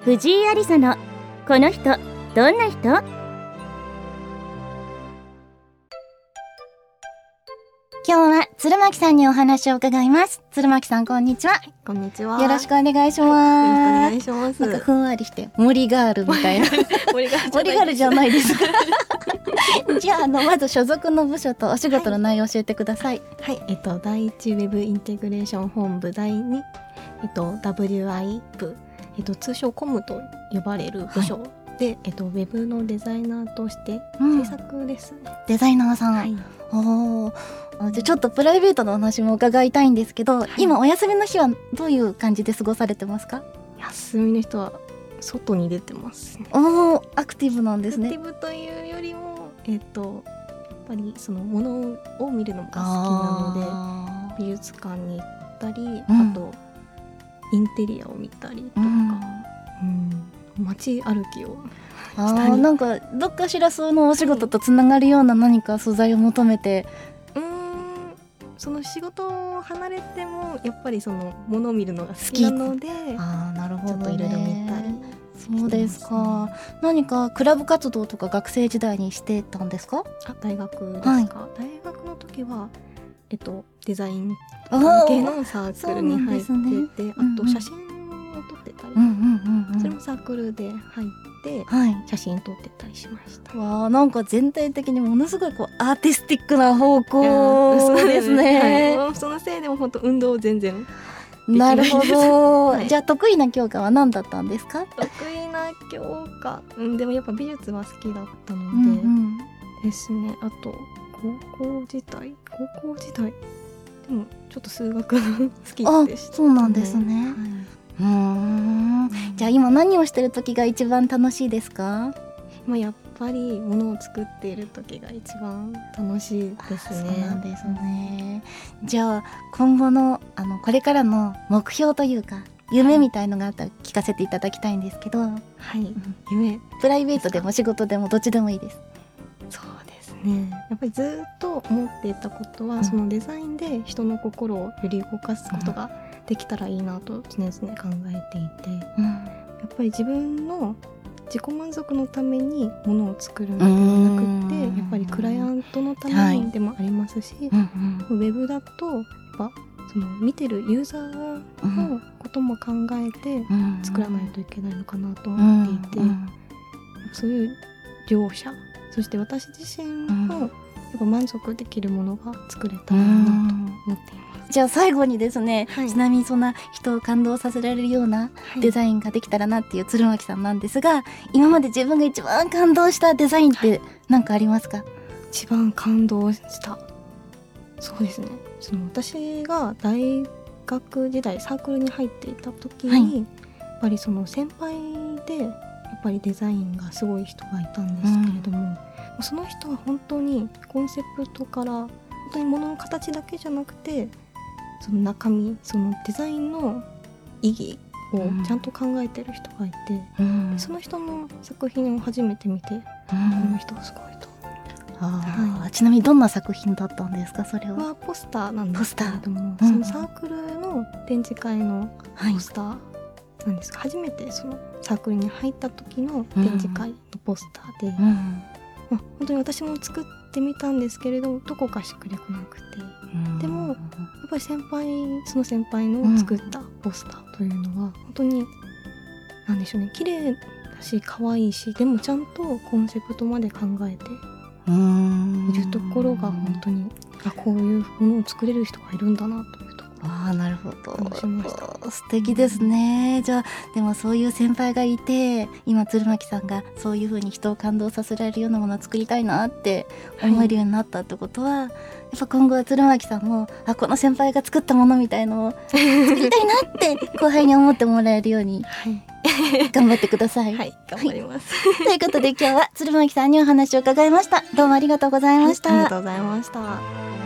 藤井ありさのこの人どんな人。今日は鶴巻さんにお話を伺います。鶴巻さん、こんにちは。 こんにちは。 よろしくお願いします。 よろしくお願いします。 なんかふんわりして森ガールみたいな森ガールじゃないですかじゃあ、まず所属の部署とお仕事の内容を教えてください。 はい、第一ウェブインテグレーション本部第2、WI 部、通称コムと呼ばれる部署で、ウェブのデザイナーとして制作ですね。 デザイナーさん、 はい。 おー、じゃあちょっとプライベートのお話も伺いたいんですけど、今お休みの日はどういう感じで過ごされてますか？ 休みの人は外に出てますね。 おー、アクティブなんですね。 アクティブというよりも、やっぱりそのものを見るのが好きなので、美術館に行ったり、あとインテリアを見たりとか、街歩きをしたり。 なんかどっかしらそのお仕事とつながるような何か素材を求めて、 その仕事を離れてもやっぱりそのものを見るのが好きなので、 なるほどね、 ちょっといろいろ見たり。 そうですか。何かクラブ活動とか学生時代にしてたんですか？ 大学ですか？ はい、 大学の時はデザイン関係のサークルに入ってて、あと写真を撮ってたり、それもサークルで入って写真撮ってたりしました。 わあ、なんか全体的にものすごいこうアーティスティックな方向ですね。 はい、そのせいでも本当運動全然なるほど、はい、じゃあ得意な教科は何だったんですか？ 得意な教科、でもやっぱ美術は好きだったので、ですね。あと高校時代でもちょっと数学好きでした、ね。 そうなんですね。じゃあ今何をしてる時が一番楽しいですか？ やっぱり物を作っている時が一番楽しいですね。 そうなんですね。じゃあ今後のこれからの目標というか夢みたいのがあったら聞かせていただきたいんですけど。 はい、夢、 プライベートでも仕事でもどっちでもいいです。 そうですね。やっぱりずっと思っていたことは、そのデザインで人の心をより動かすことができたらいいなと常々考えていて、やっぱり自分の自己満足のためにものを作るのではなくて、やっぱりクライアントのためにでもありますし、ウェブだとやっぱその見てるユーザーのことも考えて作らないといけないのかなと思っていて、そういう両者、そして私自身もやっぱ満足できるものが作れたらなと思っています。 じゃあ最後にですね、ちなみにそんな人を感動させられるようなデザインができたらなっていう鶴巻さんなんですが、今まで自分が一番感動したデザインって何かありますか？ 一番感動した、そうですね、その私が大学時代サークルに入っていた時に、やっぱりその先輩でやっぱりデザインがすごい人がいたんですけれども、その人は本当にコンセプトから本当に物の形だけじゃなくて、その中身、そのデザインの意義をちゃんと考えてる人がいて、その人の作品を初めて見て、この人はすごいと。 ちなみにどんな作品だったんですか？それはポスターなんですけれども、そのサークルの展示会のポスターなんですが、初めてそのサークルに入った時の展示会のポスターで、本当に私も作ってみたんですけれど、どこかしっくりこなくて、でもやっぱりその先輩の作ったポスターというのは本当になんでしょうね、綺麗だし可愛いし、でもちゃんとコンセプトまで考えているところが本当にこういうものを作れる人がいるんだなというところ。 なるほど、 楽しみました。 素敵ですね。じゃあでもそういう先輩がいて、今鶴巻さんがそういう風に人を感動させられるようなものを作りたいなって思えるようになったってことは、やっぱ今後は鶴巻さんもこの先輩が作ったものみたいのを作りたいなって後輩に思ってもらえるように頑張ってください。 はい、頑張ります、 ということで今日は鶴巻さんにお話を伺いました。どうもありがとうございました。 ありがとうございました。